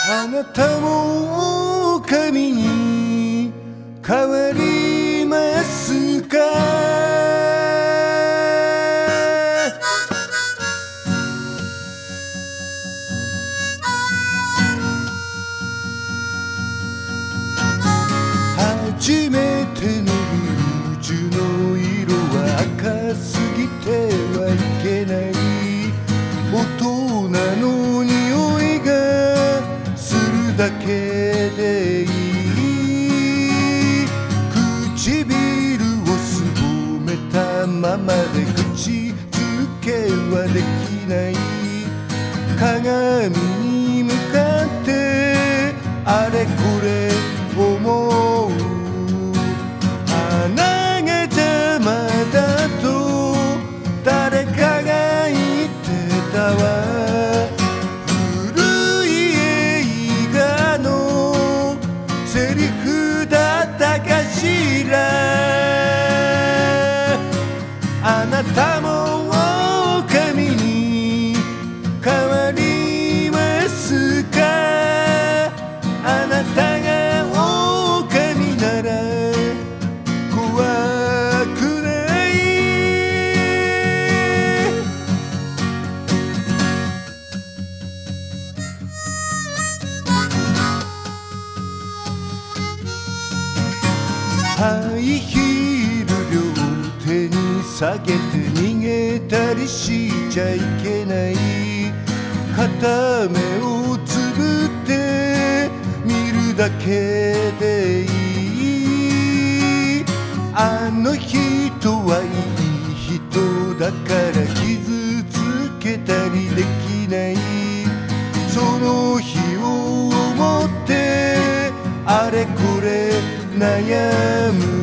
あなたも狼に変わりますか？初めてのルージュの色は赤すぎてはいけない。大人の匂いがするだけでいい。唇をすぼめたままで口づけはできない。鏡に向かってあれこれ思う。花が邪魔だと誰かが言ってたわ。古い映画のセリフだったかしら。あなたも狼に変わりますか？あなたが狼なら怖くない。ハイヒール両手に下げて逃げたりしちゃいけない。片目をつぶって見るだけでいい。あの人はいい人だから傷つけたりできない。その日を思ってあれこれ悩む。